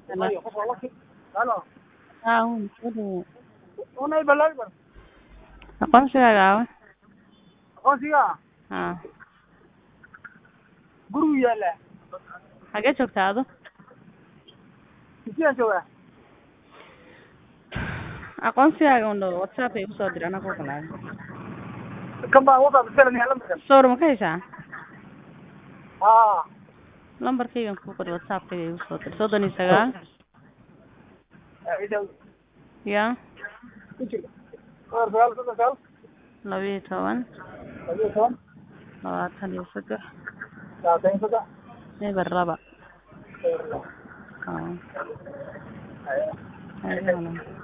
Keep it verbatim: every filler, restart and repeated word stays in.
Hello. Halo. Ah, un soo Una ibalaag ba? aqoonsigaaga aawe Aqoonsiga haa gurigu yaala. xagee joogtaa adu Intaan joogaa. aqoonsigaaga un dhaw whatsapp ay usoo dir anaa kuu kalaada Kan baan wada bisalan yahay lambarkan. sawir ma ka heshaa Haa. lambarkaygan kuu qori whatsappkayga igu soo dir soddon iyo sagaal Ida ya kujiga. War sagaal soddon sagaal. laba iyo toban laba iyo toban. labaatan iyo saddex labaatan iyo saddex. eber laba Eber laba. haa Haya. Haya, walaal.